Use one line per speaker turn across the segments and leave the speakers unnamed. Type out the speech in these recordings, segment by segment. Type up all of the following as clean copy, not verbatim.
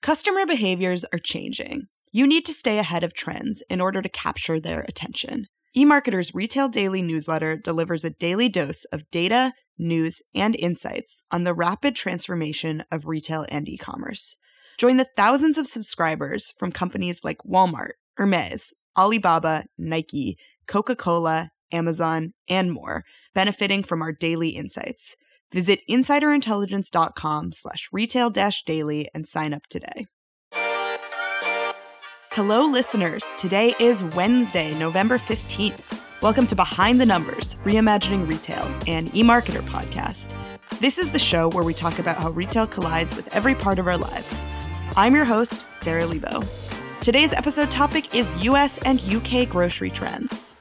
Customer behaviors are changing. You need to stay ahead of trends in order to capture their attention. eMarketer's Retail Daily newsletter delivers a daily dose of data, news, and insights on the rapid transformation of retail and e-commerce. Join the thousands of subscribers from companies like Walmart, Hermes, Alibaba, Nike, Coca-Cola, Amazon, and more, benefiting from our daily insights. Visit insiderintelligence.com/retail-daily and sign up today. Hello, listeners. Today is Wednesday, November 15th. Welcome to Behind the Numbers, Reimagining Retail, an eMarketer podcast. This is the show where we talk about how retail collides with every part of our lives. I'm your host, Sarah Lebo. Today's episode topic is US and UK grocery trends.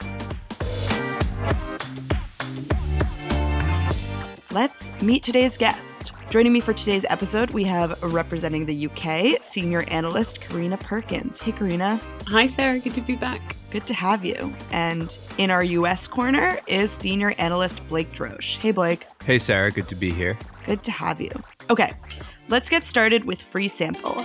Let's meet today's guest. Joining me for today's episode, we have representing the UK, senior analyst Karina Perkins. Hey, Karina.
Hi, Sarah. Good to be back.
Good to have you. And in our US corner is senior analyst Blake Drosch. Hey, Blake.
Hey, Sarah. Good to be here.
Good to have you. Okay, let's get started with Free Sample.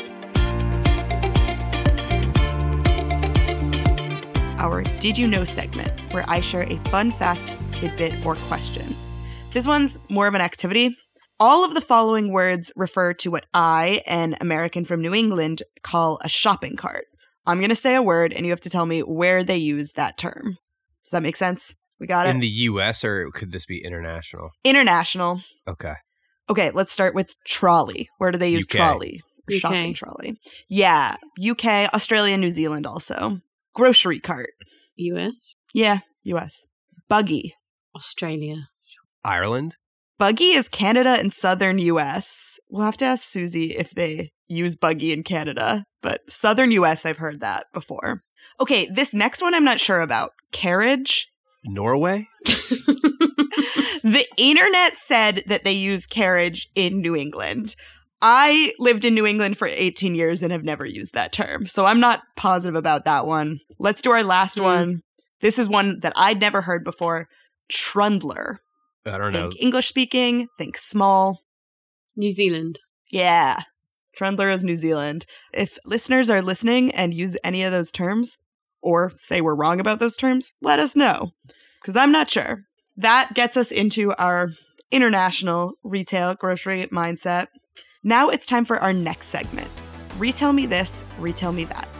Our Did You Know segment, where I share a fun fact, tidbit, or question. This one's more of an activity. All of the following words refer to what I, an American from New England, call a shopping cart. I'm going to say a word, and you have to tell me where they use that term. Does that make sense? We got it?
In the U.S., or could this be international?
International.
Okay.
Okay, let's start with trolley. Where do they use
UK.
trolley? Or
UK.
shopping trolley. Yeah, UK, Australia, New Zealand also. Grocery cart.
US?
Yeah, US. Buggy.
Australia.
Ireland?
Buggy is Canada and southern US. We'll have to ask Susie if they use buggy in Canada, but southern US, I've heard that before. Okay, this next one I'm not sure about. Carriage?
Norway?
The internet said that they use carriage in New England. I lived in New England for 18 years and have never used that term, so I'm not positive about that one. Let's do our last one. This is one that I'd never heard before. Trundler.
I don't know.
Think English speaking, think small.
New Zealand.
Yeah. Trundler is New Zealand. If listeners are listening and use any of those terms, or say we're wrong about those terms, let us know, because I'm not sure. That gets us into our international retail grocery mindset. Now it's time for our next segment. Retell Me This, Retell Me That,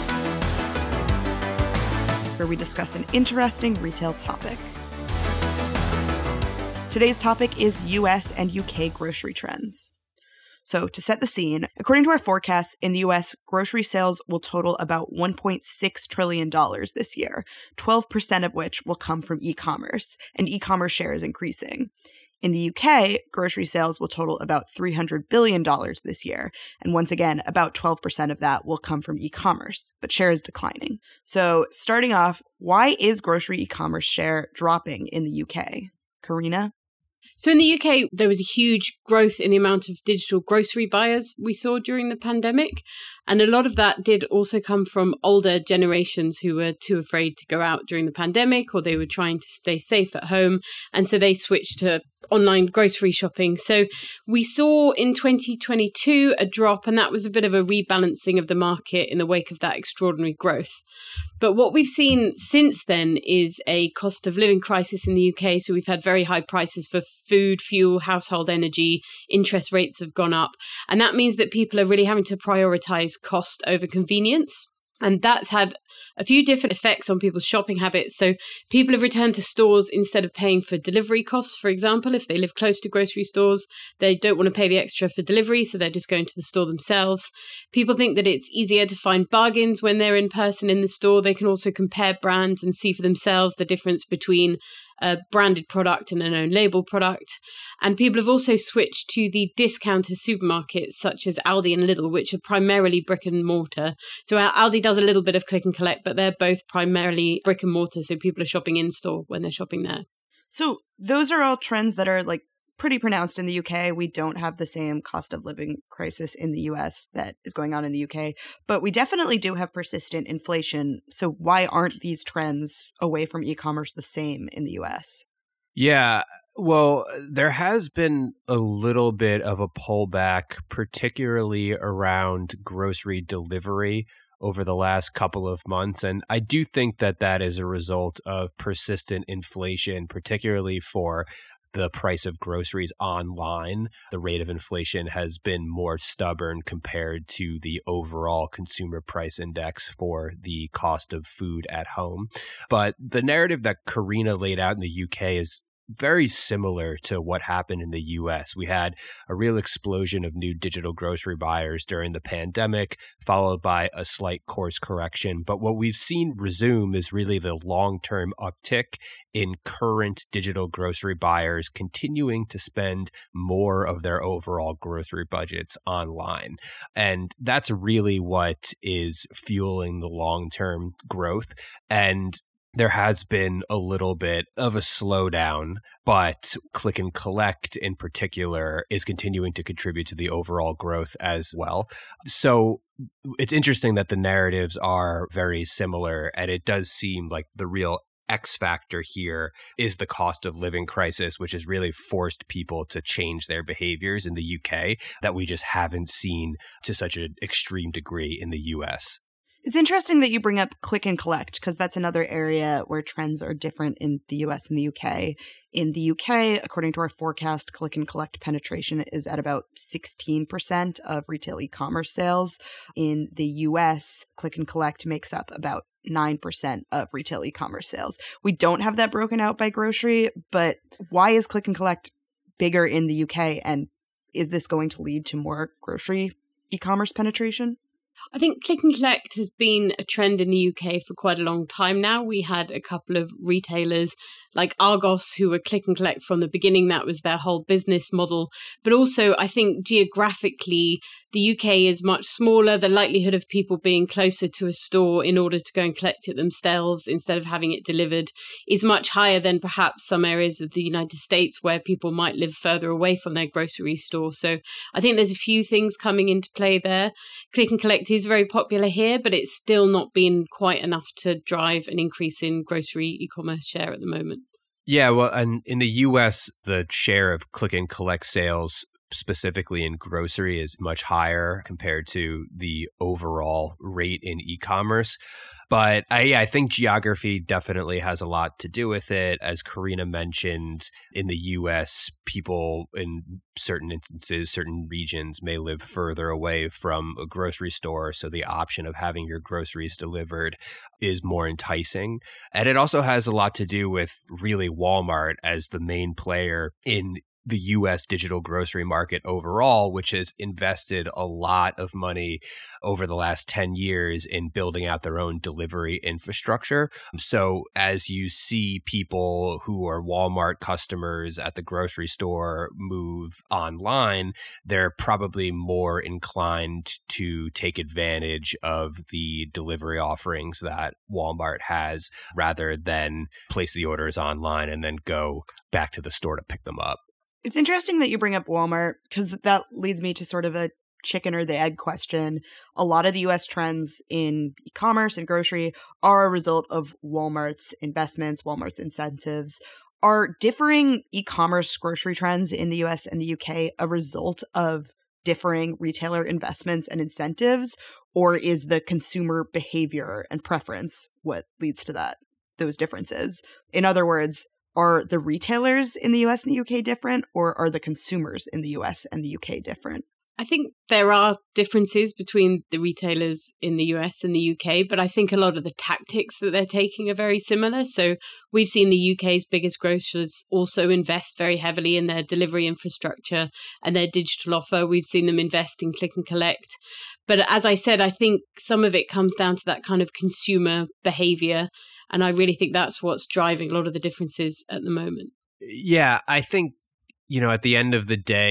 where we discuss an interesting retail topic. Today's topic is US and UK grocery trends. So to set the scene, according to our forecasts, in the US, grocery sales will total about $1.6 trillion this year, 12% of which will come from e-commerce, and e-commerce share is increasing. In the UK, grocery sales will total about $300 billion this year, and once again, about 12% of that will come from e-commerce, but share is declining. So starting off, why is grocery e-commerce share dropping in the UK? Karina?
So in the UK, there was a huge growth in the amount of digital grocery buyers we saw during the pandemic. And a lot of that did also come from older generations who were too afraid to go out during the pandemic, or they were trying to stay safe at home. And so they switched to online grocery shopping. So we saw in 2022 a drop, and that was a bit of a rebalancing of the market in the wake of that extraordinary growth. But what we've seen since then is a cost of living crisis in the UK. So we've had very high prices for food, fuel, household energy, interest rates have gone up. And that means that people are really having to prioritize cost over convenience. And that's had a few different effects on people's shopping habits. So people have returned to stores instead of paying for delivery costs. For example, if they live close to grocery stores, they don't want to pay the extra for delivery, so they're just going to the store themselves. People think that it's easier to find bargains when they're in person in the store. They can also compare brands and see for themselves the difference between a branded product and an own label product. And people have also switched to the discounter supermarkets such as Aldi and Lidl, which are primarily brick and mortar. So Aldi does a little bit of click and collect, but they're both primarily brick and mortar. So people are shopping in store when they're shopping there.
So those are all trends that are like pretty pronounced in the UK. We don't have the same cost of living crisis in the US that is going on in the UK, but we definitely do have persistent inflation. So why aren't these trends away from e-commerce the same in the US?
Yeah, well, there has been a little bit of a pullback, particularly around grocery delivery over the last couple of months. And I do think that that is a result of persistent inflation, particularly for the price of groceries online. The rate of inflation has been more stubborn compared to the overall consumer price index for the cost of food at home. But the narrative that Karina laid out in the UK is very similar to what happened in the US. We had a real explosion of new digital grocery buyers during the pandemic, followed by a slight course correction. But what we've seen resume is really the long-term uptick in current digital grocery buyers continuing to spend more of their overall grocery budgets online. And that's really what is fueling the long-term growth. And there has been a little bit of a slowdown, but Click and Collect in particular is continuing to contribute to the overall growth as well. So it's interesting that the narratives are very similar, and it does seem like the real X factor here is the cost of living crisis, which has really forced people to change their behaviors in the UK that we just haven't seen to such an extreme degree in the US.
It's interesting that you bring up Click and Collect, because that's another area where trends are different in the US and the UK. In the UK, according to our forecast, Click and Collect penetration is at about 16% of retail e-commerce sales. In the US, Click and Collect makes up about 9% of retail e-commerce sales. We don't have that broken out by grocery, but why is Click and Collect bigger in the UK? And is this going to lead to more grocery e-commerce penetration?
I think Click and Collect has been a trend in the UK for quite a long time now. We had a couple of retailers like Argos who were Click and Collect from the beginning. That was their whole business model. But also, I think geographically, the UK is much smaller. The likelihood of people being closer to a store in order to go and collect it themselves instead of having it delivered is much higher than perhaps some areas of the United States where people might live further away from their grocery store. So I think there's a few things coming into play there. Click and Collect is very popular here, but it's still not been quite enough to drive an increase in grocery e-commerce share at the moment.
Yeah, well, and in the US, the share of Click and Collect sales specifically in grocery is much higher compared to the overall rate in e-commerce. But I think geography definitely has a lot to do with it. As Karina mentioned, in the US, people in certain instances, certain regions may live further away from a grocery store. So the option of having your groceries delivered is more enticing. And it also has a lot to do with really Walmart as the main player in the U.S. digital grocery market overall, which has invested a lot of money over the last 10 years in building out their own delivery infrastructure. So as you see people who are Walmart customers at the grocery store move online, they're probably more inclined to take advantage of the delivery offerings that Walmart has rather than place the orders online and then go back to the store to pick them up.
It's interesting that you bring up Walmart, because that leads me to sort of a chicken or the egg question. A lot of the US trends in e-commerce and grocery are a result of Walmart's investments, Walmart's incentives. Are differing e-commerce grocery trends in the US and the UK a result of differing retailer investments and incentives, or is the consumer behavior and preference what leads to those differences? In other words, are the retailers in the US and the UK different, or are the consumers in the US and the UK different?
I think there are differences between the retailers in the US and the UK, but I think a lot of the tactics that they're taking are very similar. So we've seen the UK's biggest grocers also invest very heavily in their delivery infrastructure and their digital offer. We've seen them invest in Click and Collect. But as I said, I think some of it comes down to that kind of consumer behavior. And I really think that's what's driving a lot of the differences at the moment.
Yeah, I think, at the end of the day,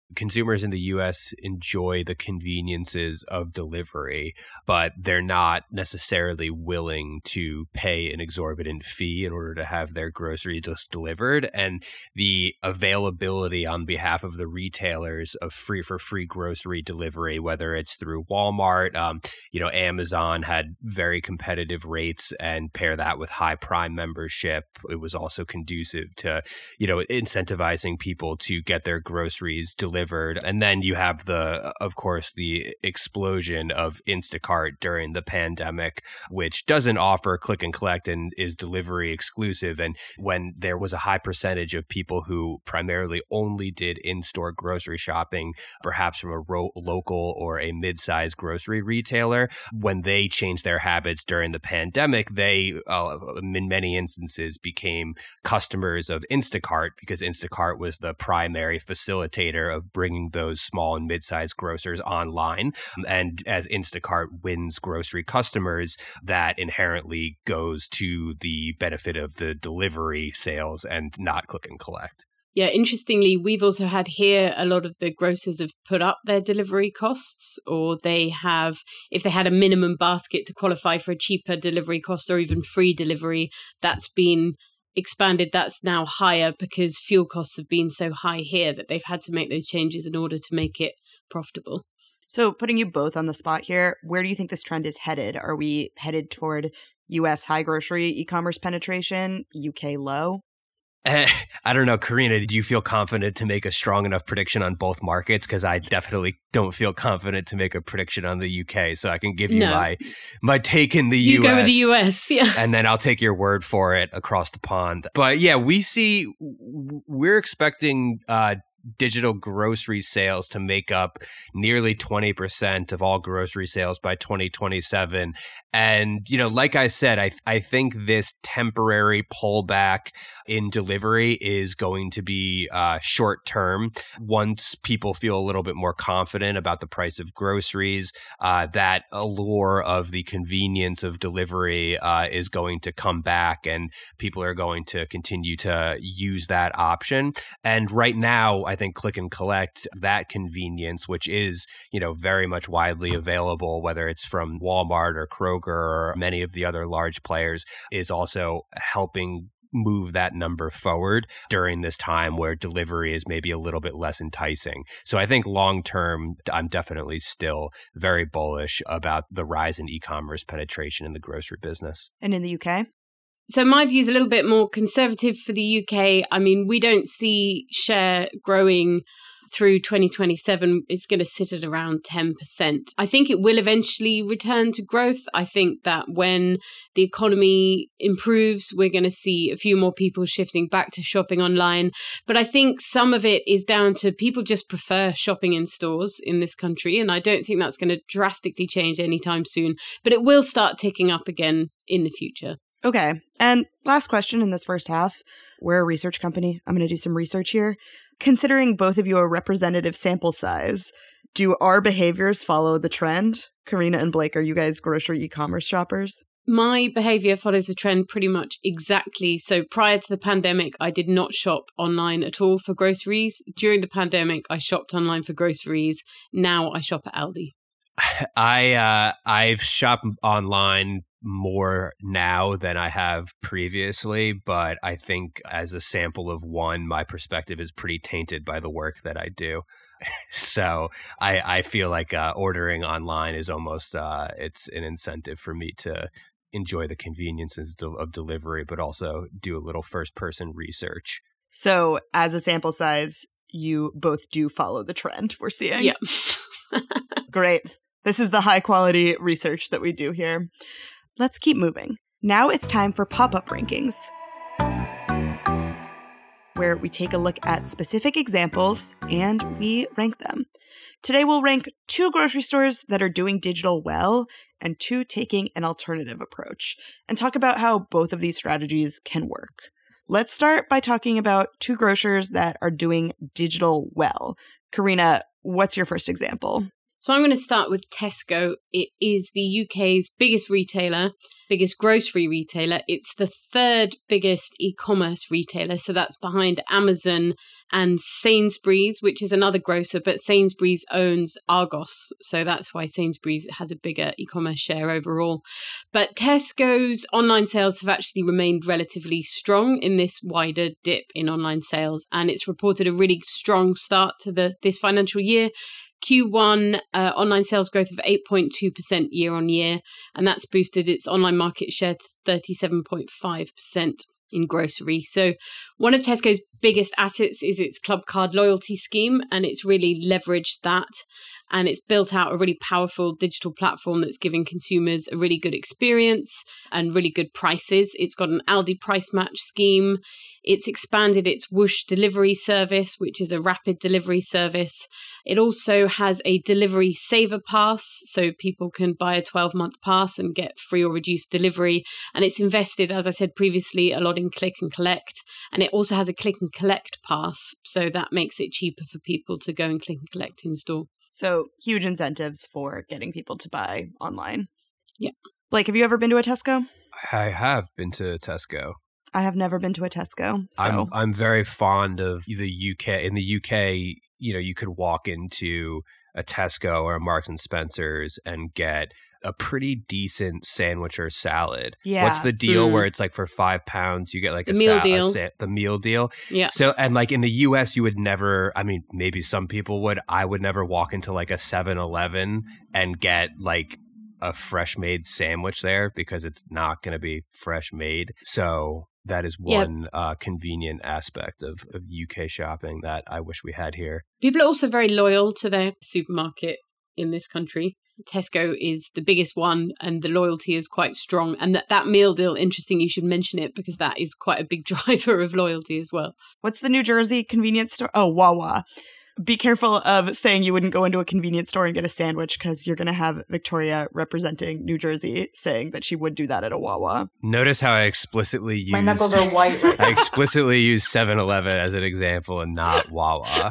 consumers in the US enjoy the conveniences of delivery, but they're not necessarily willing to pay an exorbitant fee in order to have their groceries delivered. And the availability on behalf of the retailers of free grocery delivery, whether it's through Walmart, Amazon had very competitive rates, and pair that with high Prime membership, it was also conducive to, incentivizing people to get their groceries delivered. And then you have of course, the explosion of Instacart during the pandemic, which doesn't offer click and collect and is delivery exclusive. And when there was a high percentage of people who primarily only did in-store grocery shopping, perhaps from a local or a mid-sized grocery retailer, when they changed their habits during the pandemic, they, in many instances, became customers of Instacart because Instacart was the primary facilitator of bringing those small and mid-sized grocers online. And as Instacart wins grocery customers, that inherently goes to the benefit of the delivery sales and not click and collect.
Yeah, interestingly, we've also had here a lot of the grocers have put up their delivery costs, or they have, if they had a minimum basket to qualify for a cheaper delivery cost or even free delivery, that's been expanded. That's now higher because fuel costs have been so high here that they've had to make those changes in order to make it profitable.
So putting you both on the spot here, where do you think this trend is headed? Are we headed toward US high grocery e-commerce penetration, UK low?
I don't know, Karina, did you feel confident to make a strong enough prediction on both markets? Because I definitely don't feel confident to make a prediction on the UK. So I can give you my take in the US.
You go with the US, yeah.
And then I'll take your word for it across the pond. But yeah, we're expecting digital grocery sales to make up nearly 20% of all grocery sales by 2027. And, like I said, I think this temporary pullback in delivery is going to be short term. Once people feel a little bit more confident about the price of groceries, that allure of the convenience of delivery is going to come back, and people are going to continue to use that option. And right now, I think click and collect, that convenience, which is, very much widely available, whether it's from Walmart or Kroger or many of the other large players, is also helping move that number forward during this time where delivery is maybe a little bit less enticing. So I think long term, I'm definitely still very bullish about the rise in e-commerce penetration in the grocery business.
And in the UK?
So my view is a little bit more conservative for the UK. I mean, we don't see share growing through 2027. It's going to sit at around 10%. I think it will eventually return to growth. I think that when the economy improves, we're going to see a few more people shifting back to shopping online. But I think some of it is down to people just prefer shopping in stores in this country. And I don't think that's going to drastically change anytime soon. But it will start ticking up again in the future.
Okay. And last question in this first half. We're a research company. I'm going to do some research here. Considering both of you a representative sample size, do our behaviors follow the trend? Karina and Blake, are you guys grocery e-commerce shoppers?
My behavior follows the trend pretty much exactly. So prior to the pandemic, I did not shop online at all for groceries. During the pandemic, I shopped online for groceries. Now I shop at Aldi.
I've shopped online more now than I have previously, but I think as a sample of one, my perspective is pretty tainted by the work that I do. So I feel like ordering online is almost it's an incentive for me to enjoy the conveniences of delivery, but also do a little first-person research.
So as a sample size, you both do follow the trend we're seeing?
Yeah.
Great. This is the high-quality research that we do here. Let's keep moving. Now it's time for pop-up rankings, where we take a look at specific examples and we rank them. Today we'll rank 2 grocery stores that are doing digital well and 2 taking an alternative approach, and talk about how both of these strategies can work. Let's start by talking about 2 grocers that are doing digital well. Karina, what's your first example?
So I'm going to start with Tesco. It is the UK's biggest retailer, biggest grocery retailer. It's the third biggest e-commerce retailer. So that's behind Amazon and Sainsbury's, which is another grocer, but Sainsbury's owns Argos. So that's why Sainsbury's has a bigger e-commerce share overall. But Tesco's online sales have actually remained relatively strong in this wider dip in online sales. And it's reported a really strong start to this financial year. Q1 online sales growth of 8.2% year on year, and that's boosted its online market share to 37.5% in grocery. So one of Tesco's biggest assets is its Clubcard loyalty scheme, and it's really leveraged that. And it's built out a really powerful digital platform that's giving consumers a really good experience and really good prices. It's got an Aldi price match scheme. It's expanded its Whoosh delivery service, which is a rapid delivery service. It also has a delivery saver pass, so people can buy a 12-month pass and get free or reduced delivery. And it's invested, as I said previously, a lot in click and collect. And it also has a click and collect pass, so that makes it cheaper for people to go and click and collect in store.
So huge incentives for getting people to buy online.
Yeah.
Blake, have you ever been to a Tesco?
I have been to Tesco.
I have never been to a Tesco. So
I'm very fond of the UK. In the UK, you could walk into a Tesco or a Marks and Spencer's and get a pretty decent sandwich or salad.
Yeah.
What's the deal where it's like for £5 you get like
the meal deal?
The meal deal.
Yeah.
So, and like in the US, you would never, I mean, maybe some people would, I would never walk into like a 7-Eleven and get like a fresh made sandwich there because it's not going to be fresh made. So that is one convenient aspect of UK shopping that I wish we had here.
People are also very loyal to their supermarket in this country. Tesco is the biggest one and the loyalty is quite strong. And that meal deal, interesting you should mention it because that is quite a big driver of loyalty as well.
What's the New Jersey convenience store? Oh, Wawa. Be careful of saying you wouldn't go into a convenience store and get a sandwich because you're going to have Victoria representing New Jersey saying that she would do that at a Wawa.
Notice how I explicitly use...
My knuckles are white right now.
I explicitly use 7-Eleven as an example and not Wawa.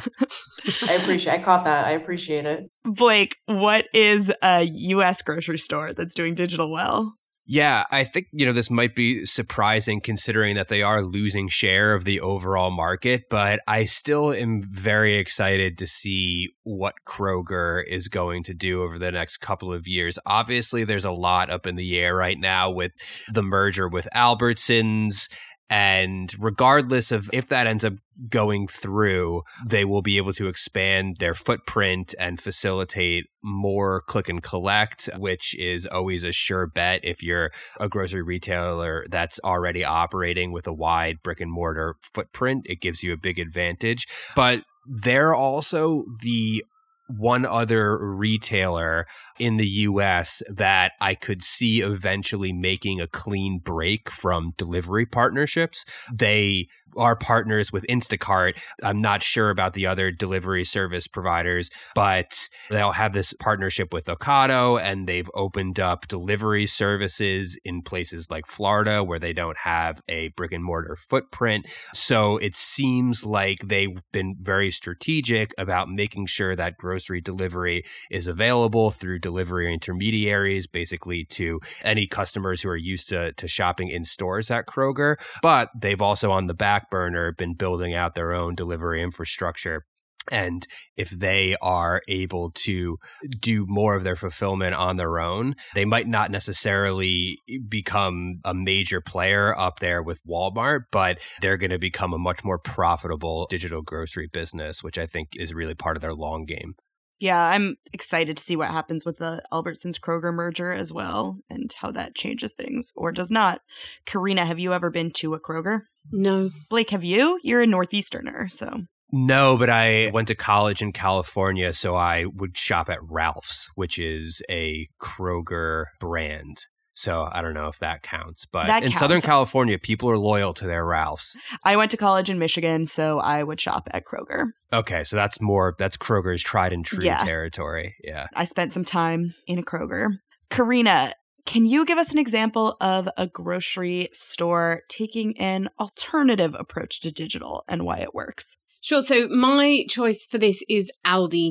I caught that. I appreciate it.
Blake, what is a U.S. grocery store that's doing digital well?
Yeah, I think, this might be surprising considering that they are losing share of the overall market, but I still am very excited to see what Kroger is going to do over the next couple of years. Obviously, there's a lot up in the air right now with the merger with Albertsons. And regardless of if that ends up going through, they will be able to expand their footprint and facilitate more click and collect, which is always a sure bet if you're a grocery retailer that's already operating with a wide brick and mortar footprint. It gives you a big advantage. But they're also the one other retailer in the US that I could see eventually making a clean break from delivery partnerships. They are partners with Instacart. I'm not sure about the other delivery service providers, but they'll have this partnership with Ocado, and they've opened up delivery services in places like Florida where they don't have a brick and mortar footprint. So it seems like they've been very strategic about making sure that grocery delivery is available through delivery intermediaries, basically to any customers who are used to shopping in stores at Kroger. But they've also on the back burner been building out their own delivery infrastructure. And if they are able to do more of their fulfillment on their own, they might not necessarily become a major player up there with Walmart, but they're going to become a much more profitable digital grocery business, which I think is really part of their long game.
Yeah, I'm excited to see what happens with the Albertsons-Kroger merger as well and how that changes things or does not. Karina, have you ever been to a Kroger?
No.
Blake, have you? You're a Northeasterner, so...
No, but I went to college in California, so I would shop at Ralph's, which is a Kroger brand. So I don't know if that counts. But in Southern California, people are loyal to their Ralph's.
I went to college in Michigan, so I would shop at Kroger.
Okay, so that's Kroger's tried and true territory. Yeah.
I spent some time in a Kroger. Karina, can you give us an example of a grocery store taking an alternative approach to digital and why it works?
Sure. So my choice for this is Aldi.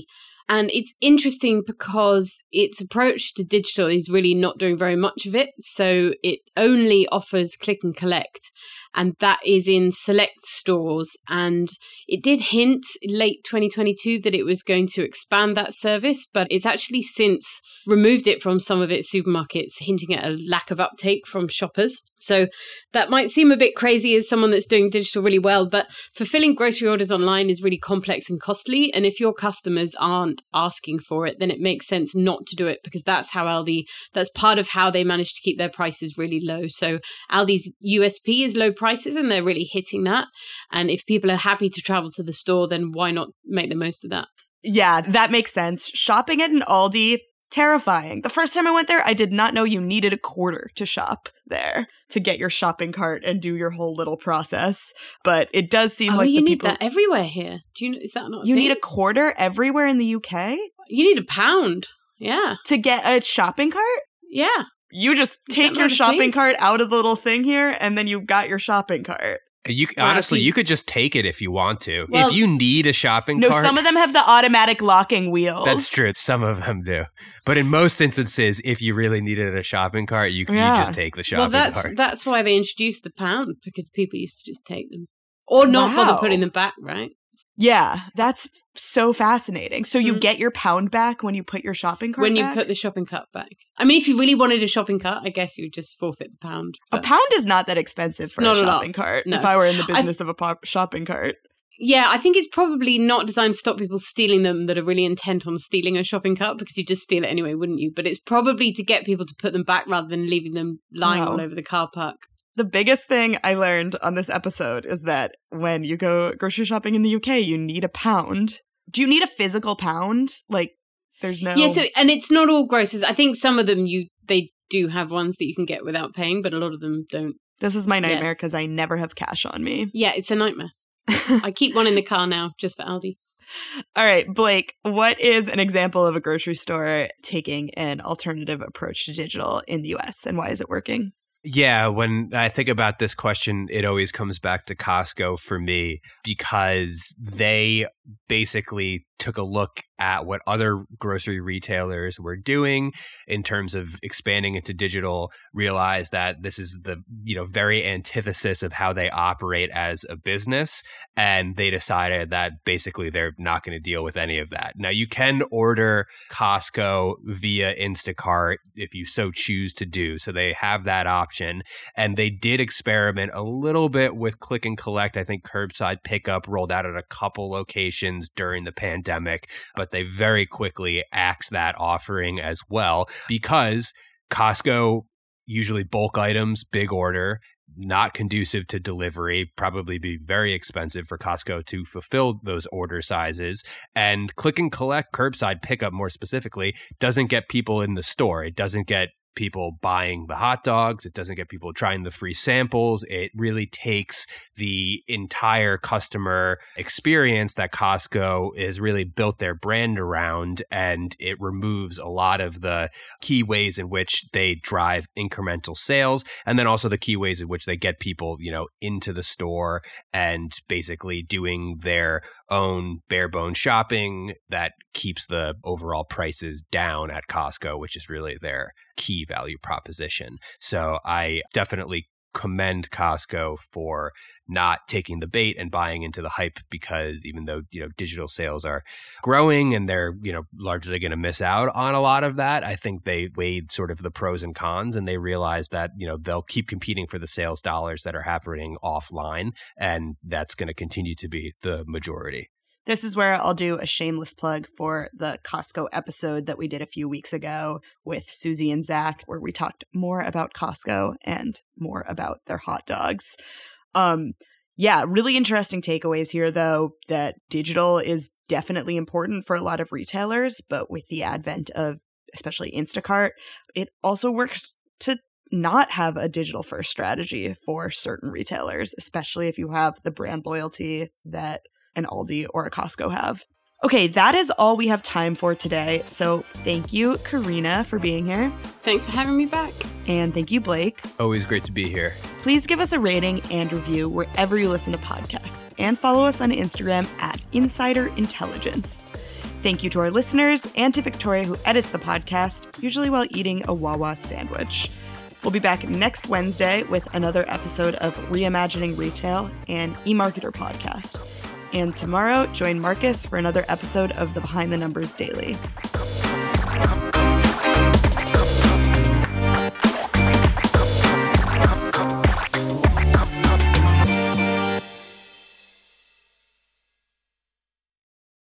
And it's interesting because its approach to digital is really not doing very much of it. So it only offers click and collect, and that is in select stores. And it did hint late 2022 that it was going to expand that service, but it's actually since removed it from some of its supermarkets, hinting at a lack of uptake from shoppers. So that might seem a bit crazy as someone that's doing digital really well, but fulfilling grocery orders online is really complex and costly. And if your customers aren't asking for it, then it makes sense not to do it, because that's part of how they manage to keep their prices really low. So Aldi's USP is low prices, and they're really hitting that. And if people are happy to travel to the store, then why not make the most of that?
Yeah, that makes sense. Shopping at an Aldi, terrifying. The first time I went there, I did not know you needed a quarter to shop there to get your shopping cart and do your whole little process. But it does seem like
you
the
need
people...
that everywhere here. Do you know? Is that not?
You need a quarter everywhere in the UK?
You need a pound. Yeah.
To get a shopping cart?
Yeah.
You just take your shopping cart out of the little thing here, and then you've got your shopping cart.
Honestly, you could just take it if you want to. Well, if you need a shopping cart.
No, some of them have the automatic locking wheels.
That's true. Some of them do. But in most instances, if you really needed a shopping cart, you just take the shopping cart.
That's why they introduced the pound, because people used to just take them. Or not bother putting them back, right?
Yeah, that's so fascinating. So you get your pound back when you put your shopping cart back?
When you put the shopping cart back. I mean, if you really wanted a shopping cart, I guess you would just forfeit the pound.
A pound is not that expensive for a shopping cart, if I were in the business of a shopping cart.
Yeah, I think it's probably not designed to stop people stealing them that are really intent on stealing a shopping cart, because you'd just steal it anyway, wouldn't you? But it's probably to get people to put them back rather than leaving them lying all over the car park.
The biggest thing I learned on this episode is that when you go grocery shopping in the UK, you need a pound. Do you need a physical pound? Like, there's no...
Yeah, and it's not all grocers. I think some of them, they do have ones that you can get without paying, but a lot of them don't.
This is my nightmare because I never have cash on me.
Yeah, it's a nightmare. I keep one in the car now, just for Aldi.
All right, Blake, what is an example of a grocery store taking an alternative approach to digital in the US, and why is it working?
Yeah, when I think about this question, it always comes back to Costco for me, because they basically took a look at what other grocery retailers were doing in terms of expanding into digital, realized that this is the very antithesis of how they operate as a business, and they decided that basically they're not going to deal with any of that. Now, you can order Costco via Instacart if you so choose to do, so they have that option, and they did experiment a little bit with click and collect. I think curbside pickup rolled out at a couple locations during the pandemic, but they very quickly axed that offering as well, because Costco, usually bulk items, big order, not conducive to delivery, probably be very expensive for Costco to fulfill those order sizes. And click and collect, curbside pickup more specifically, doesn't get people in the store. It doesn't get people buying the hot dogs. It doesn't get people trying the free samples. It really takes the entire customer experience that Costco has really built their brand around, and it removes a lot of the key ways in which they drive incremental sales, and then also the key ways in which they get people, into the store and basically doing their own bare bones shopping that keeps the overall prices down at Costco, which is really their key value proposition. So I definitely commend Costco for not taking the bait and buying into the hype, because even though, digital sales are growing and they're, largely going to miss out on a lot of that, I think they weighed sort of the pros and cons, and they realized that, they'll keep competing for the sales dollars that are happening offline, and that's going to continue to be the majority.
This is where I'll do a shameless plug for the Costco episode that we did a few weeks ago with Susie and Zach, where we talked more about Costco and more about their hot dogs. Really interesting takeaways here, though, that digital is definitely important for a lot of retailers, but with the advent of especially Instacart, it also works to not have a digital first strategy for certain retailers, especially if you have the brand loyalty that an Aldi or a Costco have. Okay, that is all we have time for today. So thank you, Karina, for being here.
Thanks for having me back.
And thank you, Blake.
Always great to be here.
Please give us a rating and review wherever you listen to podcasts, and follow us on Instagram at Insider Intelligence. Thank you to our listeners and to Victoria, who edits the podcast, usually while eating a Wawa sandwich. We'll be back next Wednesday with another episode of Reimagining Retail and eMarketer podcast. And tomorrow, join Marcus for another episode of the Behind the Numbers Daily.